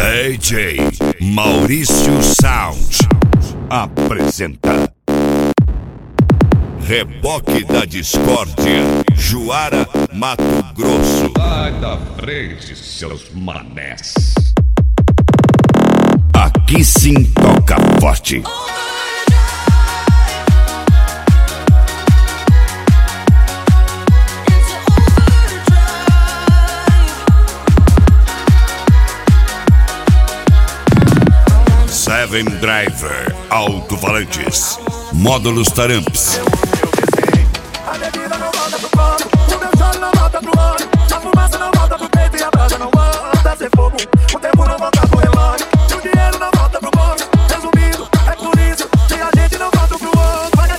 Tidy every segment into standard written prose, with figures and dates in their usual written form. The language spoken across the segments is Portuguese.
DJ Maurício Sound apresenta Reboque da Discórdia, Juara, Mato Grosso. Sai da frente, seus manés. Aqui sim toca forte. Seven Driver, alto-falantes, módulos taramps. A bebida não volta pro corpo, o meu choro não volta pro olho, a fumaça não volta pro peito e a brasa não volta a ser fogo. O tempo não volta pro relógio, e o dinheiro não volta pro bolso. Resumindo, é por isso que a gente não volta pro outro. Vai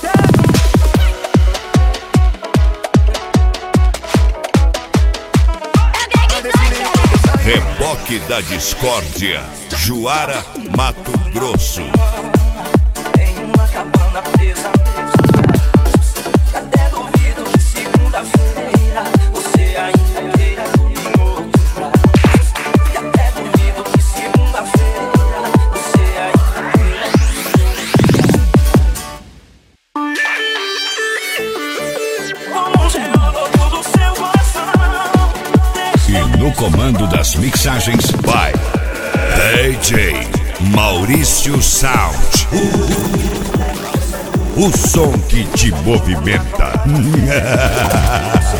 Reboque da Discórdia, Juara, Mato Grosso. em uma cabana presa, até duvido que segunda-feira você ainda queira em outro braço. E até duvido que segunda-feira você ainda queira como chegou tudo seu coração. E no comando das mixagens vai DJ Maurício Sound. O som que te movimenta.